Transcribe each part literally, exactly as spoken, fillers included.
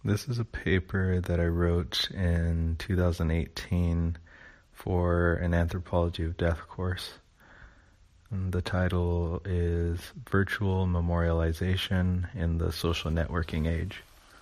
This is a paper that I wrote in two thousand eighteen for an Anthropology of Death course. And the title is Virtual Memorialization in the Social Networking Age.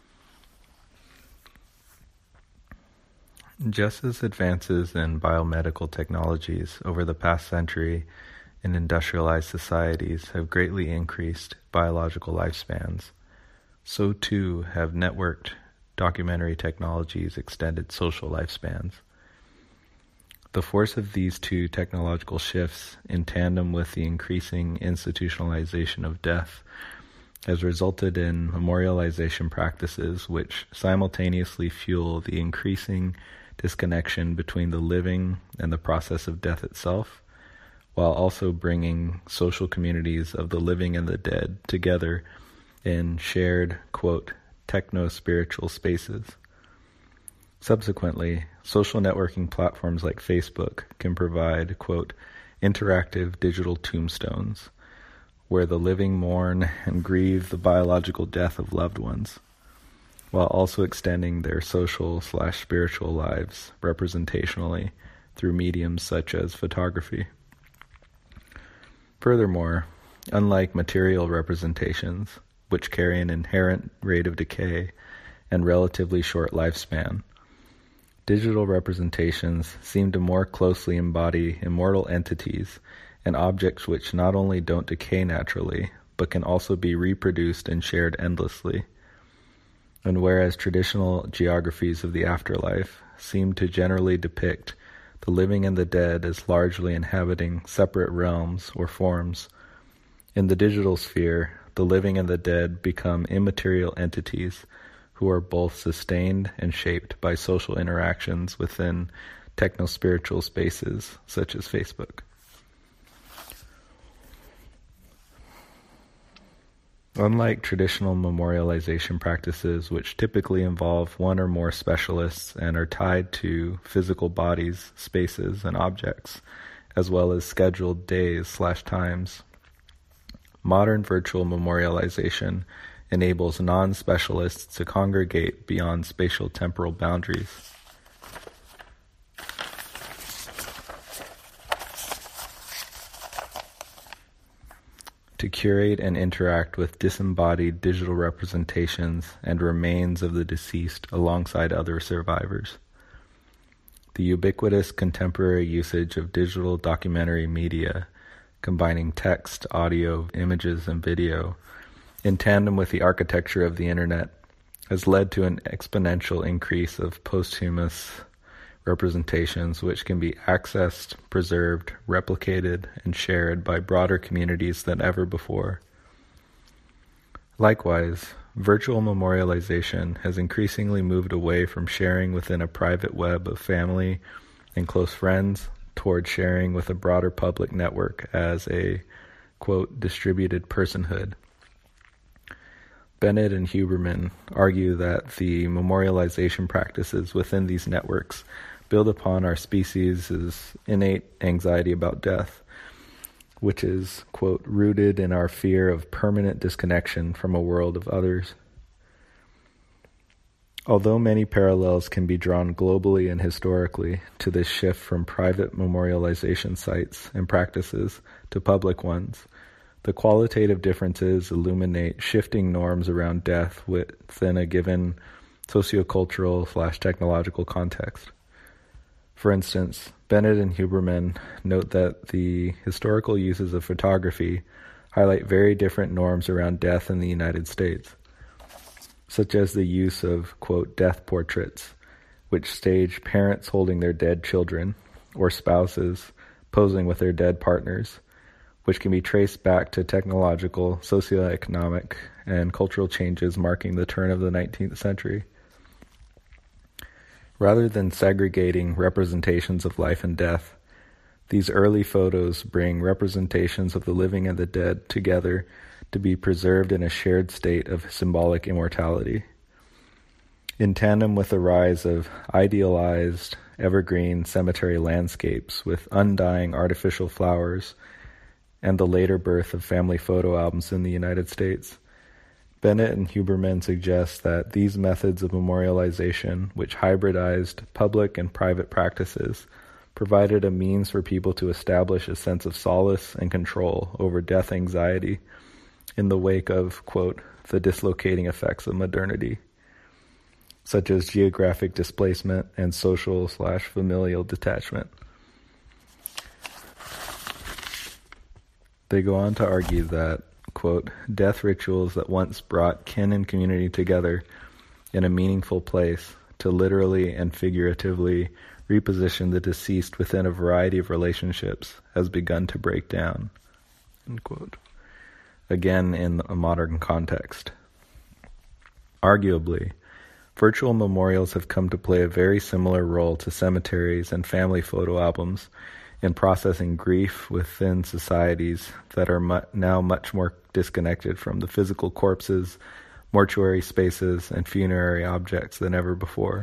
Just as advances in biomedical technologies over the past century in industrialized societies have greatly increased biological lifespans, so too have networked documentary technologies extended social lifespans. The force of these two technological shifts, in tandem with the increasing institutionalization of death, has resulted in memorialization practices which simultaneously fuel the increasing disconnection between the living and the process of death itself, while also bringing social communities of the living and the dead together in shared, quote, techno-spiritual spaces. Subsequently, social networking platforms like Facebook can provide, quote, interactive digital tombstones, where the living mourn and grieve the biological death of loved ones, while also extending their social slash spiritual lives representationally through mediums such as photography. Furthermore, unlike material representations, which carry an inherent rate of decay and relatively short lifespan, digital representations seem to more closely embody immortal entities and objects which not only don't decay naturally, but can also be reproduced and shared endlessly. And whereas traditional geographies of the afterlife seem to generally depict the living and the dead as largely inhabiting separate realms or forms, in the digital sphere, the living and the dead become immaterial entities who are both sustained and shaped by social interactions within techno-spiritual spaces such as Facebook. Unlike traditional memorialization practices, which typically involve one or more specialists and are tied to physical bodies, spaces, and objects, as well as scheduled days slash times, modern virtual memorialization enables non-specialists to congregate beyond spatial temporal boundaries. To curate and interact with disembodied digital representations and remains of the deceased alongside other survivors. The ubiquitous contemporary usage of digital documentary media, combining text, audio, images, and video, in tandem with the architecture of the internet, has led to an exponential increase of posthumous representations which can be accessed, preserved, replicated, and shared by broader communities than ever before. Likewise, virtual memorialization has increasingly moved away from sharing within a private web of family and close friends toward sharing with a broader public network as a, quote, distributed personhood. Bennett and Huberman argue that the memorialization practices within these networks build upon our species' innate anxiety about death, which is, quote, rooted in our fear of permanent disconnection from a world of others. Although many parallels can be drawn globally and historically to this shift from private memorialization sites and practices to public ones, the qualitative differences illuminate shifting norms around death within a given sociocultural slash technological context. For instance, Bennett and Huberman note that the historical uses of photography highlight very different norms around death in the United States, such as the use of, quote, death portraits, which stage parents holding their dead children, or spouses posing with their dead partners, which can be traced back to technological, socioeconomic, and cultural changes marking the turn of the nineteenth century. Rather than segregating representations of life and death, these early photos bring representations of the living and the dead together to be preserved in a shared state of symbolic immortality. In tandem with the rise of idealized, evergreen cemetery landscapes with undying artificial flowers and the later birth of family photo albums in the United States, Bennett and Huberman suggest that these methods of memorialization, which hybridized public and private practices, provided a means for people to establish a sense of solace and control over death anxiety in the wake of, quote, the dislocating effects of modernity, such as geographic displacement and social slash familial detachment. They go on to argue that, quote, death rituals that once brought kin and community together in a meaningful place to literally and figuratively reposition the deceased within a variety of relationships has begun to break down, end quote. Again, in a modern context. Arguably, virtual memorials have come to play a very similar role to cemeteries and family photo albums in processing grief within societies that are mu- now much more disconnected from the physical corpses, mortuary spaces, and funerary objects than ever before.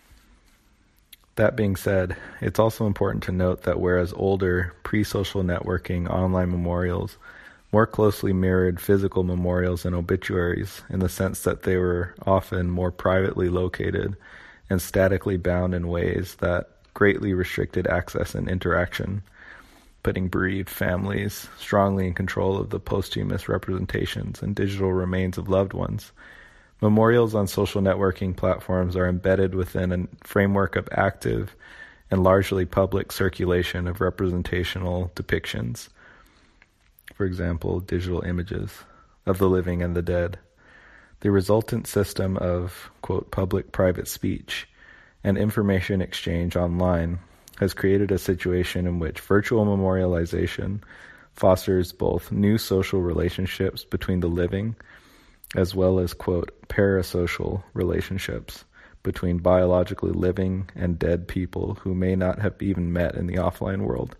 That being said, it's also important to note that whereas older, pre-social networking online memorials more closely mirrored physical memorials and obituaries in the sense that they were often more privately located and statically bound in ways that greatly restricted access and interaction, putting bereaved families strongly in control of the posthumous representations and digital remains of loved ones. Memorials on social networking platforms are embedded within a framework of active and largely public circulation of representational depictions, for example, digital images of the living and the dead. The resultant system of, quote, public-private speech and information exchange online has created a situation in which virtual memorialization fosters both new social relationships between the living as well as, quote, parasocial relationships between biologically living and dead people who may not have even met in the offline world.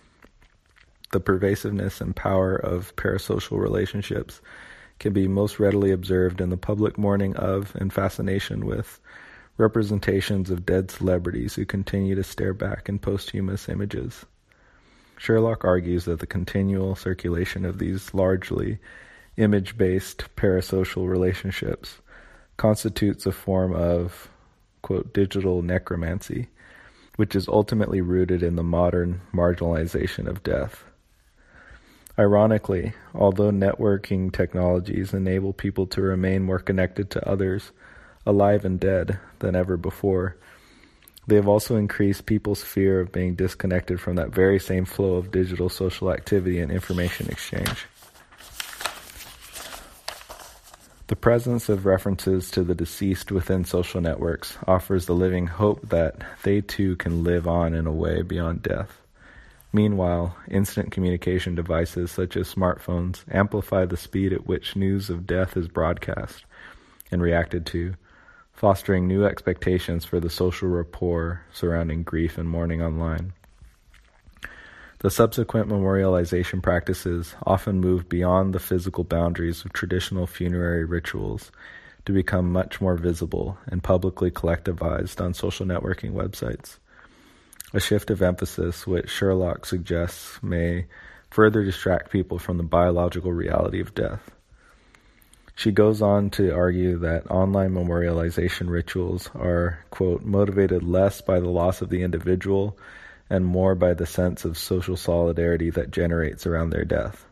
The pervasiveness and power of parasocial relationships can be most readily observed in the public mourning of and fascination with representations of dead celebrities who continue to stare back in posthumous images. Sherlock argues that the continual circulation of these largely image-based parasocial relationships constitutes a form of, quote, digital necromancy, which is ultimately rooted in the modern marginalization of death. Ironically, although networking technologies enable people to remain more connected to others, alive and dead, than ever before, they have also increased people's fear of being disconnected from that very same flow of digital social activity and information exchange. The presence of references to the deceased within social networks offers the living hope that they too can live on in a way beyond death. Meanwhile, instant communication devices such as smartphones amplify the speed at which news of death is broadcast and reacted to, fostering new expectations for the social rapport surrounding grief and mourning online. The subsequent memorialization practices often moved beyond the physical boundaries of traditional funerary rituals to become much more visible and publicly collectivized on social networking websites. A shift of emphasis which Sherlock suggests may further distract people from the biological reality of death. She goes on to argue that online memorialization rituals are, quote, motivated less by the loss of the individual and more by the sense of social solidarity that generates around their death.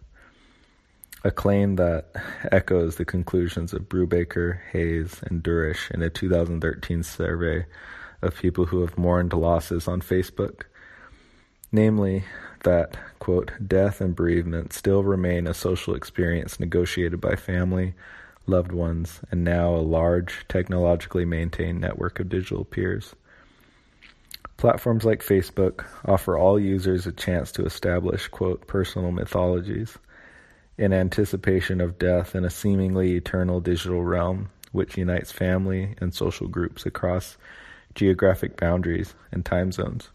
A claim that echoes the conclusions of Brubaker, Hayes, and Durish in a two thousand thirteen survey of people who have mourned losses on Facebook. Namely, that, quote, death and bereavement still remain a social experience negotiated by family, loved ones, and now a large, technologically maintained network of digital peers. Platforms like Facebook offer all users a chance to establish, quote, personal mythologies in anticipation of death in a seemingly eternal digital realm which unites family and social groups across geographic boundaries and time zones.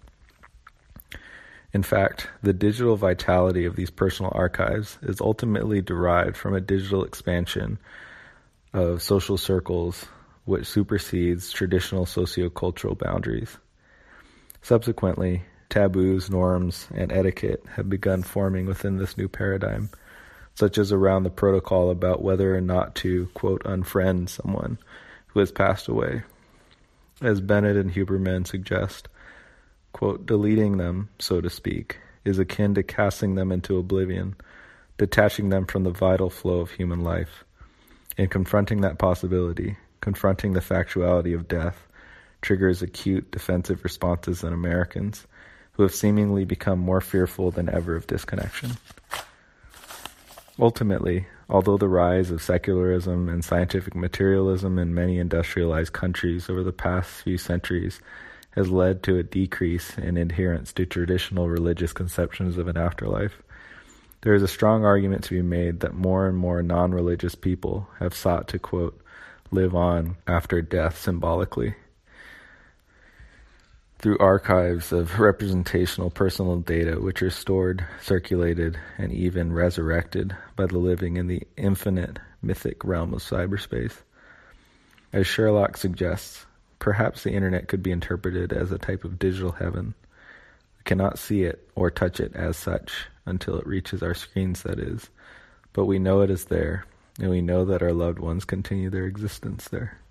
In fact, the digital vitality of these personal archives is ultimately derived from a digital expansion of social circles which supersedes traditional sociocultural boundaries. Subsequently, taboos, norms, and etiquette have begun forming within this new paradigm, such as around the protocol about whether or not to, quote, unfriend someone who has passed away. As Bennett and Huberman suggest, quote, deleting them, so to speak, is akin to casting them into oblivion, detaching them from the vital flow of human life. In confronting that possibility, confronting the factuality of death, triggers acute defensive responses in Americans who have seemingly become more fearful than ever of disconnection. Ultimately, although the rise of secularism and scientific materialism in many industrialized countries over the past few centuries has led to a decrease in adherence to traditional religious conceptions of an afterlife, there is a strong argument to be made that more and more non-religious people have sought to, quote, live on after death symbolically. Through archives of representational personal data which are stored, circulated, and even resurrected by the living in the infinite mythic realm of cyberspace. As Sherlock suggests, perhaps the internet could be interpreted as a type of digital heaven. We cannot see it or touch it as such until it reaches our screens, that is, but we know it is there, and we know that our loved ones continue their existence there.